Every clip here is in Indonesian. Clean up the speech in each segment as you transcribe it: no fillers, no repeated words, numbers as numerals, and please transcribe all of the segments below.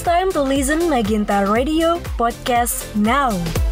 time to listen Magenta Radio Podcast now.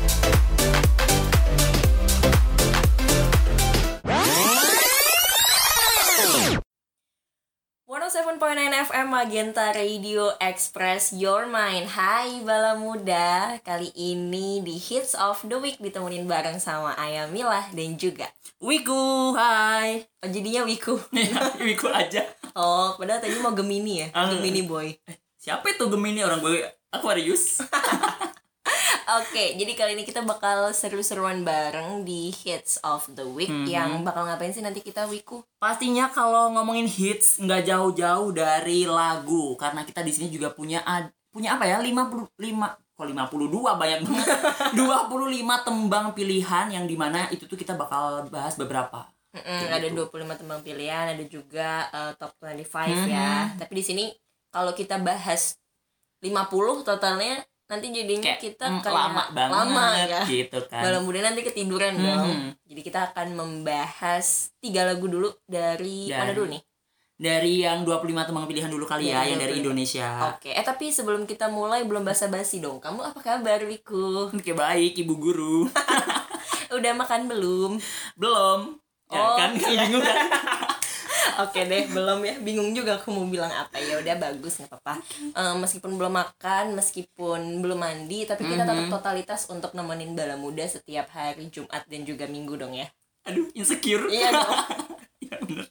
107.9 FM Magenta Radio Express Your Mind. Hai Bala Muda, kali ini di Hits of the Week ditemenin bareng sama Ayah Milah dan juga Wiku, hai. Oh jadinya Wiku. Wiku aja. Oh, padahal tadi mau Gemini ya? Gemini boy. Siapa itu Gemini? Orang gue Aquarius. Oke, jadi kali ini kita bakal seru-seruan bareng di Hits of the Week. Yang bakal ngapain sih nanti kita, Wiku? Pastinya kalau ngomongin hits nggak jauh-jauh dari lagu, karena kita di sini juga punya apa ya? 52 banyak banget. 25 tembang pilihan yang dimana itu tuh kita bakal bahas beberapa. Ada 25 tembang pilihan, ada juga top 25 ya. Tapi di sini kalau kita bahas 50 totalnya, nanti jadinya kayak, kita kayak lama ya gitu kan. Bala Muda nanti ketiduran dong. Jadi kita akan membahas 3 lagu dulu dari mana dulu nih? Dari yang 25 tembang pilihan dulu kali ya, yang dari Indonesia. Oke, tapi sebelum kita mulai belum basa-basi dong. Kamu apa kabar, Wiku? Oke, baik, Ibu Guru. Udah makan belum? Belum. Ya, kan bingung kan? Oke deh, belum ya. Bingung juga aku mau bilang apa. Ya udah bagus, nggak apa-apa. Meskipun belum makan, meskipun belum mandi, tapi kita tetap totalitas untuk nemenin Bala Muda setiap hari Jumat dan juga Minggu dong ya. Aduh, insecure. Iya dong. Iya bener.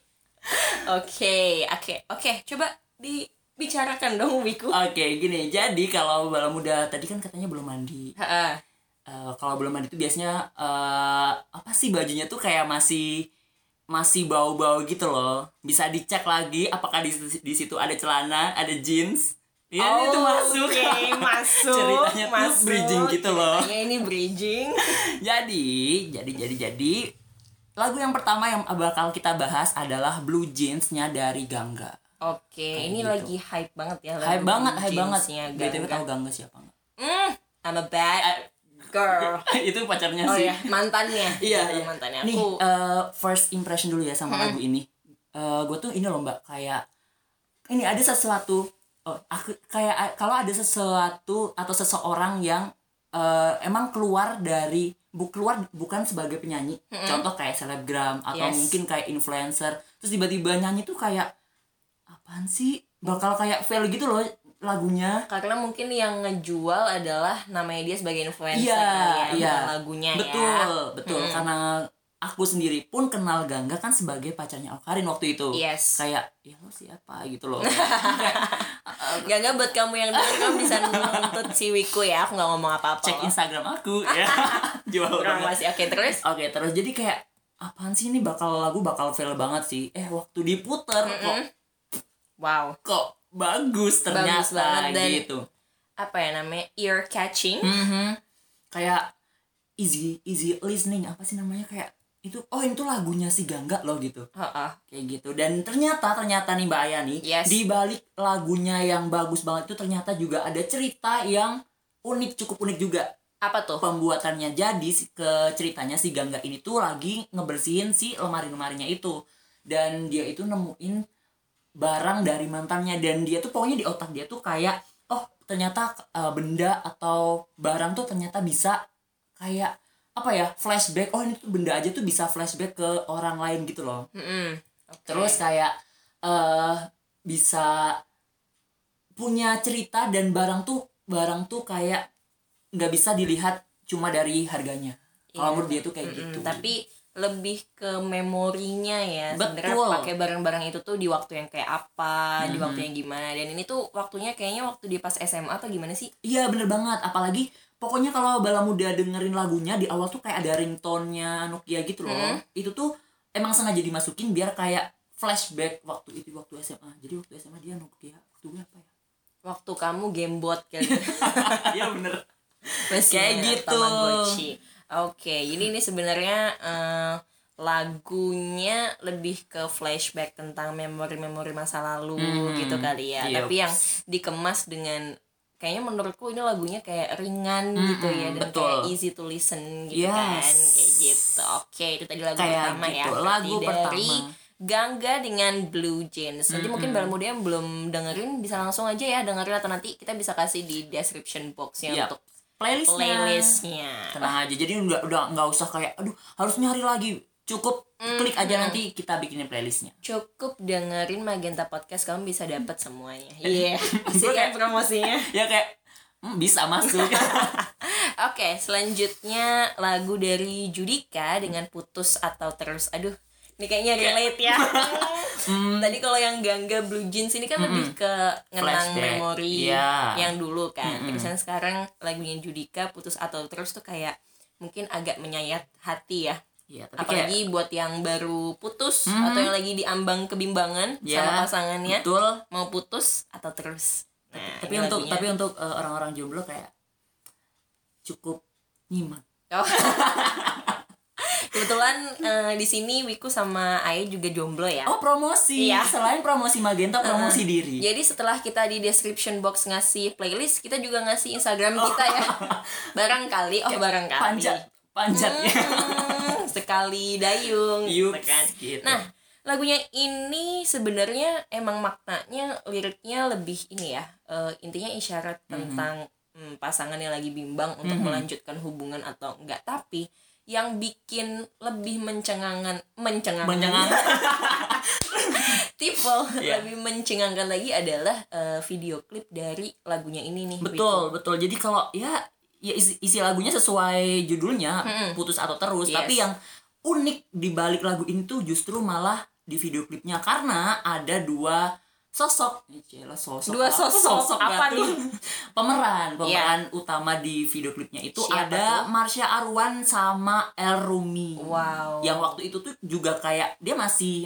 Oke. Coba dibicarakan dong, Wiku. Oke, gini. Jadi kalau Bala Muda tadi kan katanya belum mandi. Kalau belum mandi tuh biasanya apa sih, bajunya tuh kayak masih bau-bau gitu loh. Bisa dicek lagi apakah di situ ada celana, ada jeans. Ya, itu masuk. Oke, masuk. Ceritanya tuh bridging gitu loh. Ceritanya ini bridging. Jadi lagu yang pertama yang bakal kita bahas adalah Blue Jeans-nya dari Gangga. Oke, ini gitu. Lagi hype banget ya. Hype banget. BTW tahu Gangga siapa enggak? I'm a bad girl. Itu pacarnya Oh sih. ya, mantannya. Iya. Mantannya. Nih, Aku first impression dulu ya sama lagu ini. Gue tuh ini loh Mbak, kayak ini ada sesuatu. Kayak kalau ada sesuatu atau seseorang yang emang keluar bukan sebagai penyanyi. Contoh kayak selebgram atau mungkin kayak influencer. Terus tiba-tiba nyanyi tuh kayak apaan sih? Bakal kayak fail gitu loh lagunya. karena mungkin yang ngejual adalah namanya dia sebagai influencer Iya. lagunya Betul. Karena aku sendiri pun kenal Gangga kan sebagai pacarnya Awkarin waktu itu. Yes. Kayak ya lo siapa gitu loh. Gak buat kamu yang denger, kamu bisa nuntut si Wiku ya. Aku gak ngomong apa-apa. Cek Instagram aku ya. Jual masih. Oke, terus jadi kayak apaan sih ini, lagu bakal fail banget sih. Waktu diputer kok bagus ternyata. Bagus banget dan gitu. apa ya namanya, ear catching. Kayak easy listening, apa sih namanya, kayak itu itu lagunya si Gangga loh gitu. Kayak gitu. Dan ternyata nih Mbak Aya nih, di balik lagunya yang bagus banget itu ternyata juga ada cerita yang cukup unik juga. Apa tuh Pembuatannya? Jadi ceritanya si Gangga ini tuh lagi ngebersihin si lemarinya itu, dan dia itu nemuin barang dari mantannya, dan dia tuh pokoknya di otak dia tuh kayak ternyata benda atau barang tuh ternyata bisa kayak apa ya, flashback. Ini tuh benda aja tuh bisa flashback ke orang lain gitu loh. Terus kayak bisa punya cerita, dan barang tuh kayak nggak bisa dilihat cuma dari harganya. Kalau menurut dia tuh kayak gitu. Tapi lebih ke memorinya ya. Betul. Sebenarnya pakai barang-barang itu tuh di waktu yang kayak apa, di waktu yang gimana. Dan ini tuh waktunya kayaknya waktu dia pas SMA atau gimana sih? Iya bener banget. Apalagi pokoknya kalau Bala Muda dengerin lagunya di awal tuh kayak ada ringtone-nya Nokia gitu loh. Itu tuh emang sengaja dimasukin biar kayak flashback waktu SMA. Jadi waktu SMA dia Nokia, waktu gue apa ya? Waktu kamu gamebot kan. Iya bener. Kayak gitu. Oke, jadi ini sebenarnya lagunya lebih ke flashback tentang memori-memori masa lalu gitu kali ya. Tapi yang dikemas dengan, kayaknya menurutku ini lagunya kayak ringan gitu ya, dan kayak easy to listen gitu kan, kayak gitu. Oke, itu tadi lagu kayak pertama gitu. ya. Lagu dari pertama Gangga dengan Blue Jeans. Nanti mungkin bala muda yang belum dengerin bisa langsung aja ya dengerin, atau nanti kita bisa kasih di description box-nya untuk playlistnya. Tenang aja, jadi udah nggak usah kayak aduh harus nyari lagi, cukup klik aja nanti kita bikinin playlistnya. Cukup dengerin Magenta Podcast, kamu bisa dapat semuanya. Iya, asik kan promosinya. Ya kayak bisa masuk. Oke, selanjutnya lagu dari Judika dengan Putus atau Terus. Aduh, ini kayaknya relate ya. Tadi kalau yang Gangga Blue Jeans ini kan lebih ke ngenang Flashback. memori Iya. yang dulu kan. Terus yang sekarang lagunya Judika Putus atau Terus tuh kayak mungkin agak menyayat hati ya. Iya, tapi Apalagi buat yang baru putus atau yang lagi diambang kebimbangan sama pasangannya, betul. mau putus atau terus. Nah, Tapi ini untuk lagunya. orang-orang jomblo kayak cukup nyimak. Oh. Kebetulan di sini Wiku sama Ae juga jomblo ya. Oh, promosi. Iya. Selain promosi Magenta, promosi diri. Jadi setelah kita di description box ngasih playlist, kita juga ngasih Instagram kita ya. Barangkali, Panjatnya. sekali dayung, Yups, gitu kan. gitu. Nah, lagunya ini sebenarnya emang maknanya, liriknya lebih ini ya, intinya isyarat tentang pasangan yang lagi bimbang untuk melanjutkan hubungan atau enggak. Tapi yang bikin lebih mencengangkan tipe lebih mencengangkan lagi adalah video klip dari lagunya ini nih. Betul. Jadi kalau ya isi lagunya sesuai judulnya, Putus atau Terus, Yes. tapi yang unik di balik lagu ini tuh justru malah di video klipnya, karena ada dua sosok. Dua sosok apa batu. nih? Pemeran utama di video klipnya itu Siapa ada tuh? Marsha Arwan sama El Rumi. Wow. Yang waktu itu tuh juga kayak dia masih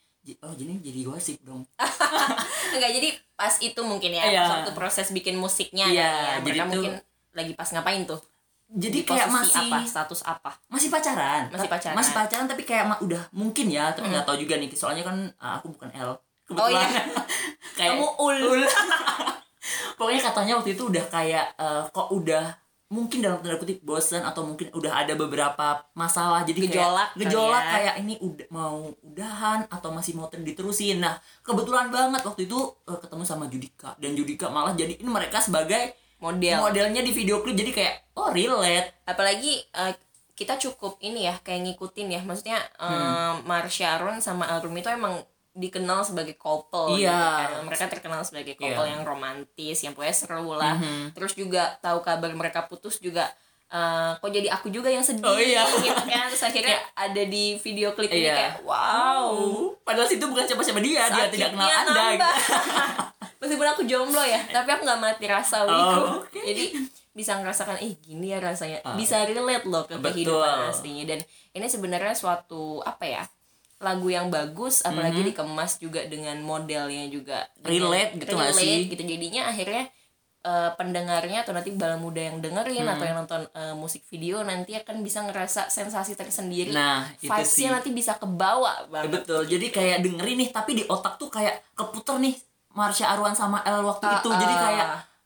jadi gosip dong. Enggak, jadi pas itu mungkin ya, Iya. waktu proses bikin musiknya Iya, kan ya. jadi Mereka tuh- mungkin lagi pas ngapain tuh? Jadi Di kayak posisi masih apa? Status apa? masih pacaran. Masih pacaran. Tapi kayak udah mungkin ya, tapi nggak tahu juga nih. Soalnya kan aku bukan L. Oh iya. Kayak Kamu ul. Pokoknya katanya waktu itu udah kayak kok udah mungkin dalam tanda kutip bosan, atau mungkin udah ada beberapa masalah, jadi Gejolak kali gejolak ya. kayak ini udah mau udahan atau masih mau diterusin. Nah, kebetulan banget waktu itu ketemu sama Judika, dan Judika malah jadi ini mereka sebagai modelnya di video klip, jadi kayak relate. Apalagi kita cukup ini ya, kayak ngikutin ya. Maksudnya Marsha Arwan sama Alrum itu emang dikenal sebagai couple Iya. gitu kan. Mereka terkenal sebagai couple yang romantis, yang pokoknya seru lah. Terus juga tahu kabar mereka putus juga, kok jadi aku juga yang sedih. Oh, iya. Gitu kan. Terus akhirnya ada di video klip ini kayak wow, Padahal situ bukan siapa-siapa dia tidak kenal sakitnya Anda. nambah. Meskipun aku jomblo ya, tapi aku nggak mati rasa Wiku. oke. Jadi bisa ngerasakan gini ya rasanya, bisa relate loh ke Betul. kehidupan aslinya. Dan ini sebenarnya suatu apa ya, lagu yang bagus, apalagi dikemas juga dengan modelnya juga Relate gitu nggak sih? gitu. Jadinya akhirnya pendengarnya atau nanti bala muda yang dengerin atau yang nonton musik video nanti akan bisa ngerasa sensasi tersendiri. Nah, itu sih. Vibes-nya nanti bisa kebawa banget. Betul. Jadi kayak dengerin nih, tapi di otak tuh kayak keputer nih Marsha Arwan sama El waktu itu. Jadi kayak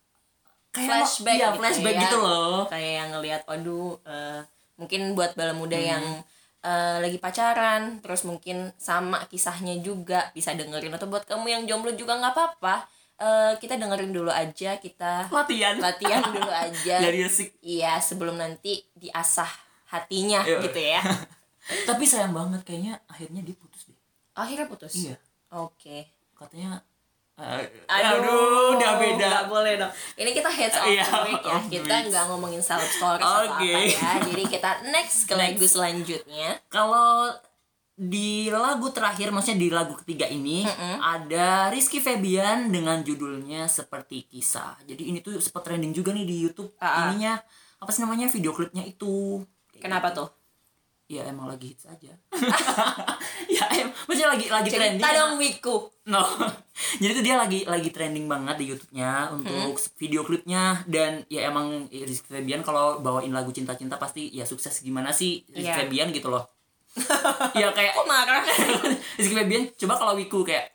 flashback, flashback gitu loh. Kayak yang ngelihat, waduh, mungkin buat bala muda yang lagi pacaran, terus mungkin sama kisahnya juga bisa dengerin, atau buat kamu yang jomblo juga nggak apa-apa. Kita dengerin dulu aja, kita Latihan dulu aja. dari musik. Iya, sebelum nanti diasah hatinya Iya. gitu ya. Tapi sayang banget kayaknya akhirnya dia putus deh. Akhirnya putus. Iya. Oke. Katanya Aduh, udah beda. Nggak boleh dong. Ini kita heads off Iya, the break ya. off the Kita break. nggak ngomongin seleb stories atau apa Oke. ya. Jadi kita next ke lagu selanjutnya. Kalau di lagu terakhir, maksudnya di lagu ketiga ini ada Rizky Febian dengan judulnya Seperti Kisah. Jadi ini tuh sempat trending juga nih di YouTube. Ininya apa sih namanya, video klipnya itu. Kenapa tuh? Ya emang lagi hits aja. Ya maksudnya lagi trending. Cerita dong Wiku. No. Jadi tuh dia lagi trending banget di YouTube-nya untuk video klipnya, dan ya emang Rizky Febian kalau bawain lagu cinta-cinta pasti ya sukses gimana sih Rizky Iya. Febian gitu loh. Ya kayak Kok marah? Rizky Febian coba kalau Wiku kayak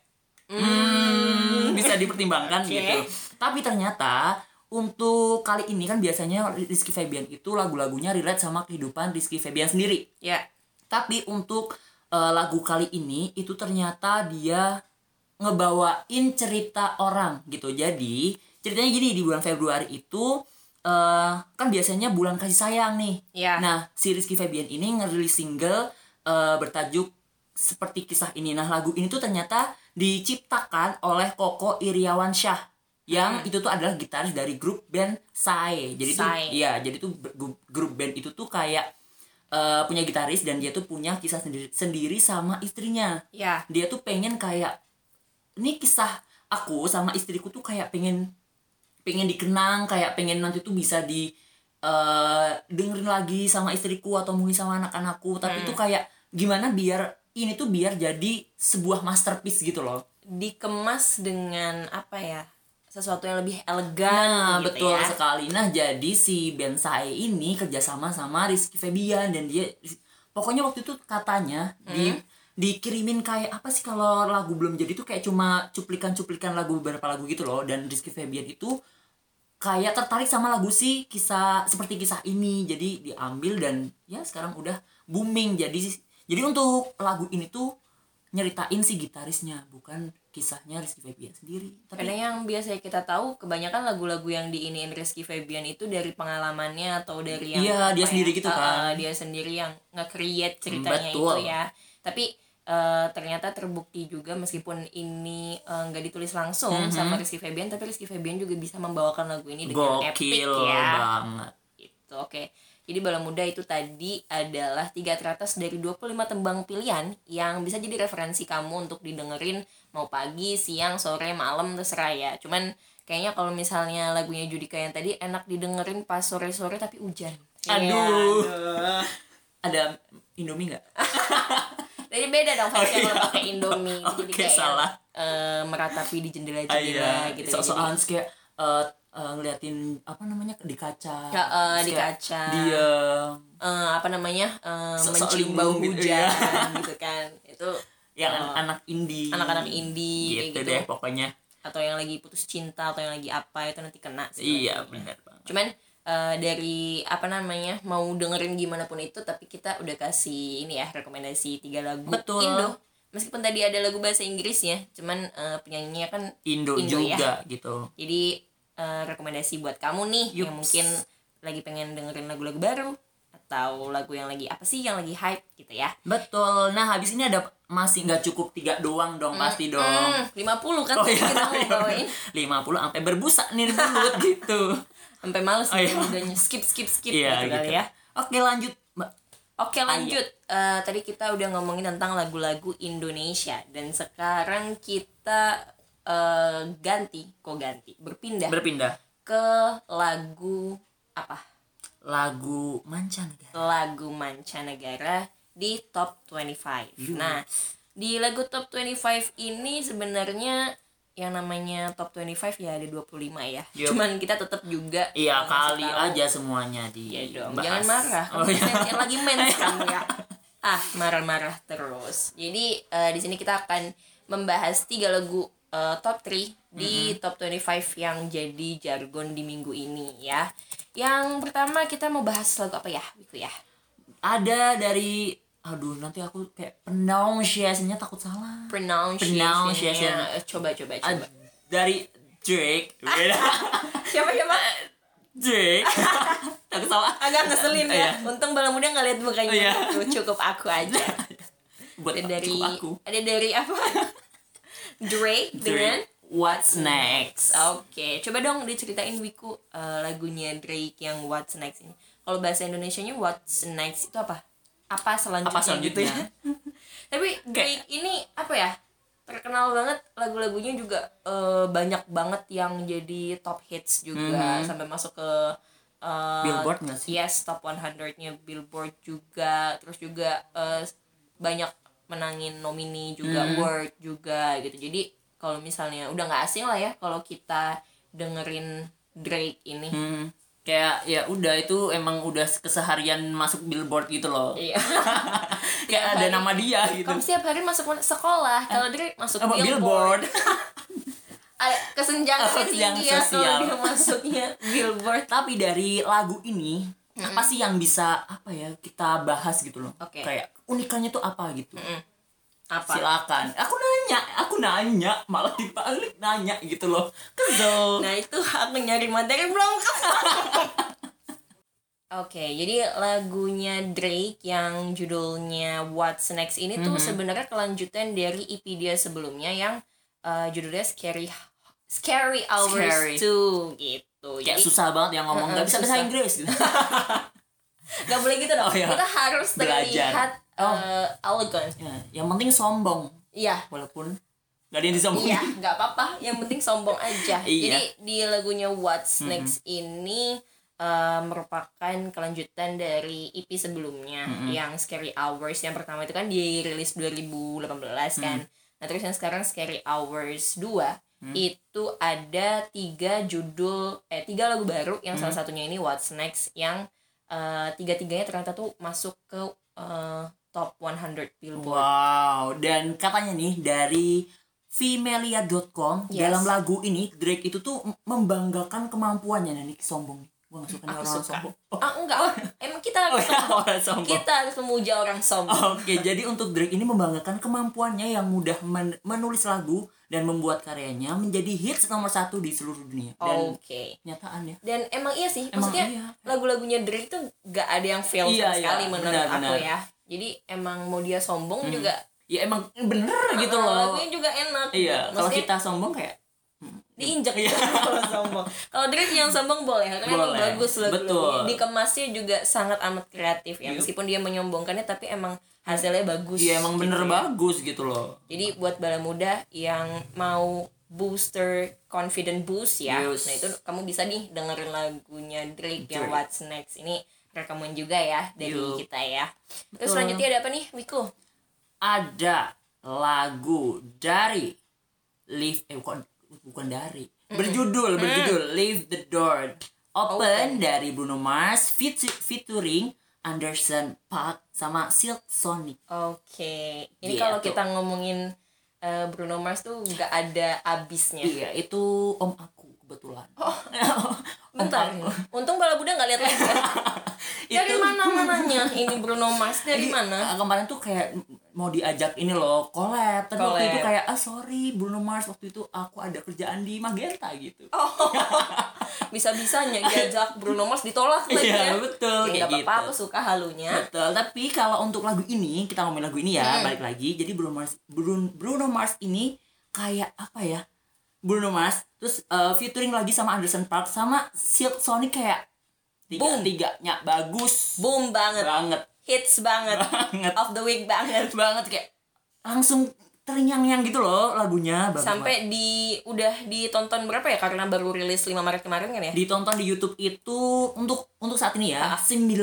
bisa dipertimbangkan Oke. gitu. Tapi ternyata untuk kali ini kan biasanya Rizky Febian itu lagu-lagunya relate sama kehidupan Rizky Febian sendiri. Ya. Tapi untuk lagu kali ini itu ternyata dia ngebawain cerita orang gitu. Jadi ceritanya gini, di bulan Februari itu kan biasanya bulan kasih sayang nih. Iya. Nah, si Rizky Febian ini ngerilis single bertajuk Seperti Kisah Ini. Nah, lagu ini tuh ternyata diciptakan oleh Koko Iriawansyah yang itu tuh adalah gitaris dari grup band Psy. Jadi tuh Psy. jadi tuh grup band itu tuh kayak punya gitaris dan dia tuh punya kisah sendiri sama istrinya. Ya. Dia tuh pengen kayak, ini kisah aku sama istriku tuh kayak pengen dikenang, kayak pengen nanti tuh bisa di dengerin lagi sama istriku atau mungkin sama anak-anakku. Tapi tuh kayak gimana biar ini tuh biar jadi sebuah masterpiece gitu loh. Dikemas dengan apa ya, sesuatu yang lebih elegan. Nah, gitu betul ya. sekali. Nah, jadi si band Psy ini kerjasama sama Rizky Febian dan dia pokoknya waktu itu katanya dikirimin kayak apa sih, kalau lagu belum jadi tuh kayak cuma cuplikan lagu, beberapa lagu gitu loh. Dan Rizky Febian itu kayak tertarik sama lagu si Seperti Kisah Ini, jadi diambil dan ya sekarang udah booming. Jadi untuk lagu ini tuh nyeritain si gitarisnya, bukan kisahnya Rizky Febian sendiri. Kadang yang biasanya kita tahu, kebanyakan lagu-lagu yang diiniin Rizky Febian itu dari pengalamannya atau dari yang Iya, dia apa sendiri ya, gitu kan. dia sendiri yang nge-create ceritanya Betul. itu ya. Tapi ternyata terbukti juga, meskipun ini nggak ditulis langsung sama Rizky Febian, tapi Rizky Febian juga bisa membawakan lagu ini dengan epic Gokil ya. banget. Itu oke. Jadi Bala Muda itu tadi adalah 3 teratas dari 25 tembang pilihan yang bisa jadi referensi kamu untuk didengerin mau pagi, siang, sore, malam, terserah ya. Cuman kayaknya kalau misalnya lagunya Judika yang tadi enak didengerin pas sore-sore tapi hujan. Aduh. Iya, Ada Indomie nggak? Jadi beda dong vibes-nya iya. kalau pakai Indomie. Jadi Oke, kayak salah. meratapi di jendela-jendela gitu. Sok-sokan kayak ngeliatin apa namanya di kaca. Ya, di Kayak kaca. Dia Apa namanya? Sok-sok Mencium bau linglung gitu, hujan iya. gitu kan. Itu yang anak indie. anak-anak indie kayak gitu gitu. deh pokoknya. Atau yang lagi putus cinta atau yang lagi apa, itu nanti kena sih. Iya, benar banget. Cuman dari apa namanya, mau dengerin gimana pun itu, tapi kita udah kasih ini ya, rekomendasi 3 lagu Betul. Indo. Meskipun tadi ada lagu bahasa Inggrisnya, cuman penyanyinya kan Indo ya. juga gitu. Jadi rekomendasi buat kamu nih yang mungkin lagi pengen dengerin lagu-lagu baru atau lagu yang lagi apa sih yang lagi hype gitu ya. Betul. Nah, habis ini ada masih nggak cukup 3 doang dong, pasti dong. 50 kan Oh tadi iya, kita mau bawain. 50 sampai berbusa nih di mulut gitu. Sampai males Oh, iya. udahnya skip Iya gitu gitu. kali ya. Oke, lanjut, Mbak. Oke, lanjut. Tadi kita udah ngomongin tentang lagu-lagu Indonesia dan sekarang kita berpindah Berpindah ke lagu apa? lagu mancanegara. Lagu mancanegara di top 25. Nah, di lagu top 25 ini sebenarnya yang namanya top 25 ya ada 25 ya. Yup. Cuman kita tetap juga Iya, ngasih kali tahu. aja semuanya di Ya dong, bahas. jangan marah. Kamu Oh, iya. yang lagi mens kamu ya. Marah-marah terus. Jadi di sini kita akan membahas 3 lagu top 3 di top 25 yang jadi jargon di minggu ini ya. Yang pertama kita mau bahas lagu apa ya, Wiku ya? Ada dari nanti aku kayak pronunciation-nya takut salah. Pronunciation. Coba. Dari Drake. Siapa? Drake. Takut salah. Agak ngeselin ya. Iya. Untung Bala Muda nggak lihat mukanya. Iya. Cukup aku aja. Buat Ada dari cukup aku. ada dari apa? Drake dengan What's Next. Oke, coba dong diceritain Wiku lagunya Drake yang What's Next ini. Kalau bahasa Indonesianya What's Next itu apa? Apa selanjutnya gitu ya? Tapi Drake ini apa ya? Terkenal banget, lagu-lagunya juga banyak banget yang jadi top hits juga sampai masuk ke Billboard nggak sih? Yes, top 100-nya Billboard juga. Terus juga banyak menangin nomini juga, award juga gitu. Jadi kalau misalnya udah nggak asing lah ya kalau kita dengerin Drake ini. Kayak ya udah itu emang udah keseharian masuk Billboard gitu loh. Iya. Kayak ada nama dia gitu. Kamu setiap hari masuk sekolah, kalau Drake masuk Apa, Billboard. Kesenjangan Kesenjangan tinggi ya sosial. kalau dia masuknya Billboard. Tapi dari lagu ini Apa sih yang bisa apa ya kita bahas gitu loh. Oke. Kayak unikannya tuh apa gitu. Apa? Silakan. Aku nanya, malah dibalik nanya gitu loh. Kesel. Nah itu aku nyari materi belum. Oke, jadi lagunya Drake yang judulnya What's Next ini tuh sebenarnya kelanjutan dari EP dia sebelumnya yang judulnya Scary Hours Scary. 2 gitu. Kayak Jadi susah banget yang ngomong nggak bisa bahasa susah. Inggris gitu. nggak boleh gitu dong. Oh, iya. Kita harus Belajar. terlihat elegant. Ya, yang penting sombong Iya. walaupun nggak ada yang disombongin. Iya, nggak apa-apa. Yang penting sombong aja. Iya. Jadi di lagunya What's Next ini merupakan kelanjutan dari EP sebelumnya yang Scary Hours. Yang pertama itu kan dirilis 2018 kan. Nah terus yang sekarang Scary Hours 2 itu ada 3 lagu baru yang salah satunya ini What's Next yang tiga-tiganya ternyata tuh masuk ke top 100 Billboard. Wow, dan katanya nih dari Vimelia.com Yes. dalam lagu ini Drake itu tuh membanggakan kemampuannya. Nih sombong. Gue gak suka nih Aku orang suka. sombong. Enggak. Emang kita harus iya, sombong. orang sombong. Kita harus memuja orang sombong. Oke, jadi untuk Drake ini membanggakan kemampuannya yang mudah menulis lagu dan membuat karyanya menjadi hits nomor 1 di seluruh dunia. Dan Oke. nyataannya Dan emang iya sih, Emang maksudnya iya. lagunya Drake tuh gak ada yang fail Iya, sama sekali iya, menurut benar, aku benar. ya. Jadi emang mau dia sombong juga ya emang bener gitu loh. lagunya juga enak. Iya, kalau Maksudnya kita sombong kayak diinjak Iya. kalau sombong. Kalau Drake yang sombong boleh, karena emang Boleh. bagus lagunya. Betul. Dikemasnya juga sangat amat kreatif ya. Yup. Meskipun dia menyombongkannya tapi emang hasilnya bagus. iya emang bener gitu ya. bagus gitu loh. Jadi buat bala muda yang mau booster confident boost ya, Yes. nah itu kamu bisa nih dengerin lagunya Drake yang Drake. What's Next ini rekaman juga ya dari Yup. kita ya. Terus Betul. selanjutnya ada apa nih, Wiku? Ada lagu dari bukan dari berjudul Leave the Door Open dari Bruno Mars featuring Anderson .Paak sama Silk Sonic. Oke, ini Gitu. kalau kita ngomongin Bruno Mars tuh nggak ada abisnya. Iya, itu om aku kebetulan. Bentar, untung bala muda nggak lihat lagi ya. Dari Itu- mana-mananya ini Bruno Mars dari mana? Kemarin tuh kayak mau diajak ini loh collab. Tapi waktu Collab. itu kayak sorry Bruno Mars, waktu itu aku ada kerjaan di Magenta gitu. Bisa-bisanya diajak Bruno Mars ditolak lagi ya. Iya, betul, Ya, kayak nggak apa-apa, gitu. aku suka halunya. Betul, tapi kalau untuk lagu ini, kita ngomongin lagu ini ya, balik lagi. Jadi Bruno Mars ini kayak apa ya? Bruno Mars terus featuring lagi sama Anderson .Paak sama Silk Sonic kayak tiganya bagus Boom banget. banget Hits banget. Banget. Of the week banget. banget kayak langsung terngiang-ngiang gitu loh lagunya bagus banget. Sampai udah ditonton berapa ya, karena baru rilis 5 Maret kemarin kan ya. Ditonton di YouTube itu untuk saat ini ya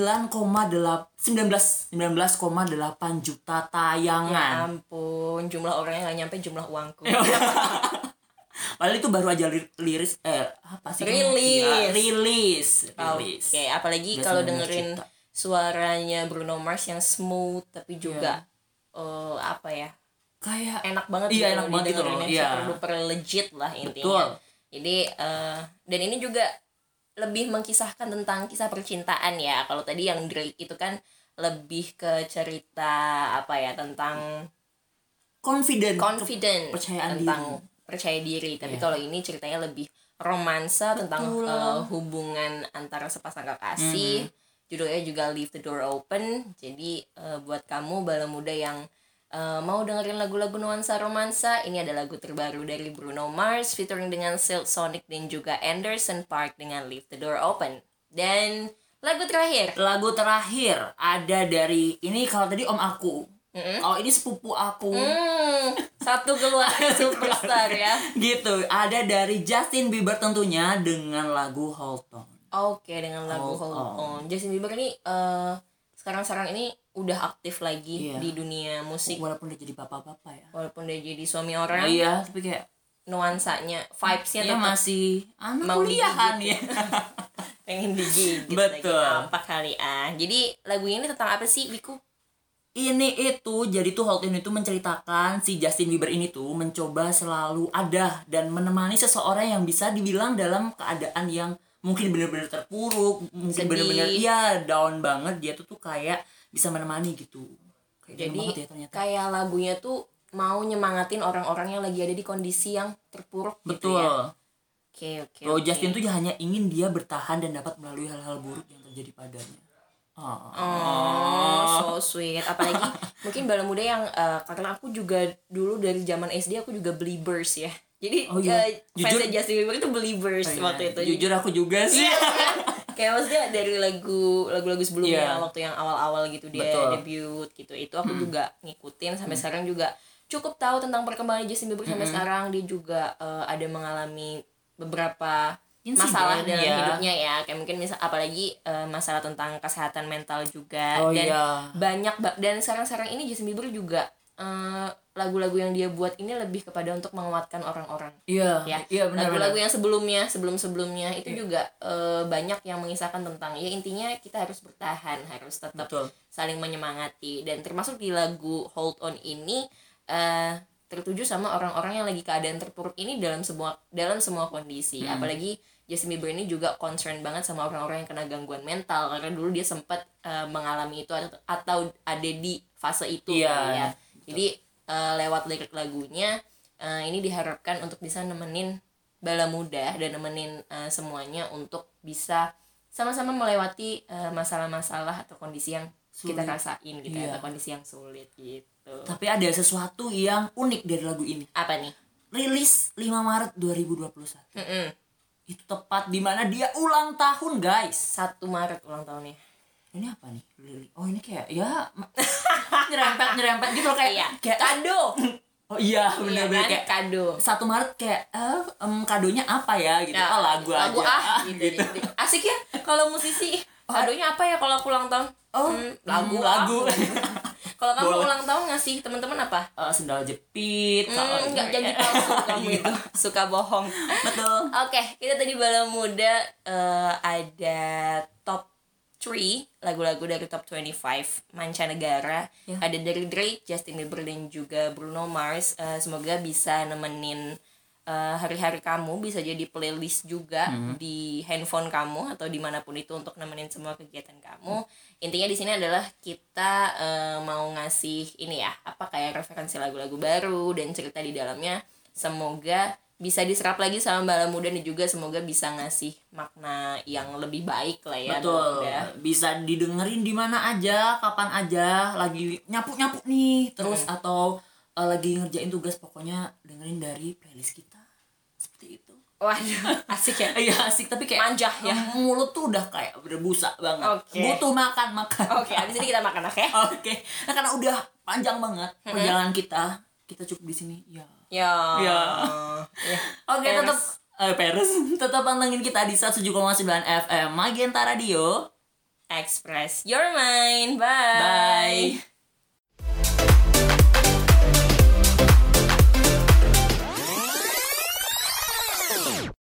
19,8 juta Ya tayangan. ampun, jumlah orangnya nggak nyampe jumlah uangku. Padahal itu baru aja liris apa sih? Rilis. Ya, rilis. Oke, apalagi Udah kalau 19 dengerin juta. suaranya Bruno Mars yang smooth tapi juga apa ya, Kayak enak banget Iya, gitu enak banget gitu loh. didengerinnya, Iya. super duper legit lah intinya. Betul. Jadi dan ini juga lebih mengisahkan tentang kisah percintaan ya. Kalau tadi yang Drake itu kan lebih ke cerita apa ya, tentang confident. tentang kepercayaan diri. percaya diri. Tapi Iya. kalau ini ceritanya lebih romansa tentang Betul. hubungan antara sepasang kekasih. Judulnya juga Leave the Door Open. Jadi buat kamu bala muda yang mau dengerin lagu-lagu nuansa romansa, ini ada lagu terbaru dari Bruno Mars featuring dengan Silk Sonic dan juga Anderson .Paak dengan Leave the Door Open. Dan lagu terakhir, Lagu terakhir ada dari ini, kalau tadi om aku. Kalau ini sepupu aku. satu keluarga superstar ya. Gitu. Ada dari Justin Bieber tentunya dengan lagu Hold On. Oke, dengan lagu Hold Hold On. Justin Bieber ini sekarang ini udah aktif lagi Iya. di dunia musik. Walaupun dia jadi bapak-bapak ya. Walaupun dia jadi suami orang, Iya, tapi kayak nuansanya, vibes-nya dia tetap masih anak mau kuliahan digigit. ya. pengen digigit Betul. lagi apa kali Jadi lagunya ini tentang apa sih, Wiku? Ini itu jadi tuh Hold On itu menceritakan si Justin Bieber ini tuh mencoba selalu ada dan menemani seseorang yang bisa dibilang dalam keadaan yang mungkin bener-bener terpuruk, mungkin Sedih. bener-bener iya down banget, dia tuh kayak bisa menemani gitu. Kayak Jadi banget ya ternyata. kayak lagunya tuh mau nyemangatin orang-orang yang lagi ada di kondisi yang terpuruk gitu Betul. ya. Oke. Kalau Justin tuh hanya ingin dia bertahan dan dapat melalui hal-hal buruk yang terjadi padanya. Oh, so sweet. Apalagi mungkin bala muda yang karena aku juga dulu dari zaman SD aku juga Beliebers ya. Jadi Oh, iya. fansnya Jujur. Justin Bieber itu Beliebers Oh, iya. waktu itu. Jujur aku juga sih. Kayak maksudnya dari lagu-lagu sebelumnya Iya. waktu yang awal-awal gitu dia Betul. debut gitu. Itu aku juga ngikutin sampai sekarang juga cukup tahu tentang perkembangan Justin Bieber sampai sekarang. Dia juga ada mengalami beberapa Insiden, masalah dalam ya. hidupnya ya, kayak mungkin apalagi masalah tentang kesehatan mental juga. Oh, dan iya. dan sekarang ini Justin Bieber juga lagu-lagu yang dia buat ini lebih kepada untuk menguatkan orang-orang. Iya, Ya, iya benar. lagu-lagu yang sebelumnya itu juga banyak yang mengisahkan tentang ya intinya kita harus bertahan, harus tetap Betul. saling menyemangati, dan termasuk di lagu Hold On ini tertuju sama orang-orang yang lagi keadaan terpuruk ini dalam semua kondisi. Apalagi Justin Bieber ini juga concern banget sama orang-orang yang kena gangguan mental, karena dulu dia sempat mengalami itu atau ada di fase itu. Iya. Ya. Jadi lewat lirik lagunya ini diharapkan untuk bisa nemenin bala muda dan nemenin semuanya untuk bisa sama-sama melewati masalah-masalah atau kondisi yang kita Sulit. rasain gitu, Iya. atau kondisi yang sulit gitu. Tapi ada sesuatu yang unik dari lagu ini. Apa nih? Rilis 5 Maret 2021. Mm-mm. Itu tepat di mana dia ulang tahun, guys. 1 Maret ulang tahunnya. Ini apa nih? Oh, ini kayak ya nyerempet gitu loh, kayak Iya. kayak Kado. Oh iya, Iya benar-benar kan? kayak Kado. 1 Maret kayak kadonya apa ya gitu. Ya, Lagu aja. gitu. Asik ya kalau musisi. Kadonya apa ya kalau aku ulang tahun? Lagu. Kalau kamu Boleh. ulang tahun ngasih teman-teman apa? Sendal jepit. Kalau Enggak, janji palsu kamu Iya. itu. Suka bohong. Betul. Oke, kita tadi bala muda ada top 3 lagu-lagu dari top 25 mancanegara. Ya. Ada dari Drake, Justin Bieber, dan juga Bruno Mars. Semoga bisa nemenin hari-hari kamu, bisa jadi playlist juga di handphone kamu atau dimanapun itu untuk nemenin semua kegiatan kamu. Intinya di sini adalah kita mau ngasih ini ya, apa kayak referensi lagu-lagu baru dan cerita di dalamnya. Semoga bisa diserap lagi sama bala muda dan juga semoga bisa ngasih makna yang lebih baik lah ya. Betul. Udah. Bisa didengerin di mana aja, kapan aja, lagi nyapu-nyapu nih, terus atau lagi ngerjain tugas, pokoknya dengerin dari playlist kita. Seperti itu. Waduh, asik ya. Iya asik, tapi kayak Manja ya. mulut tuh udah kayak berbusa banget. Oke. Butuh makan. Oke, abis ini kita makan, oke? Oke. Nah, karena udah panjang banget perjalanan kita cukup di sini. Ya. Ya. Ya. Oke, Peres. tetap Peres. Tetap pantengin kita di 107,9 FM Magenta Radio. Express your mind. Bye.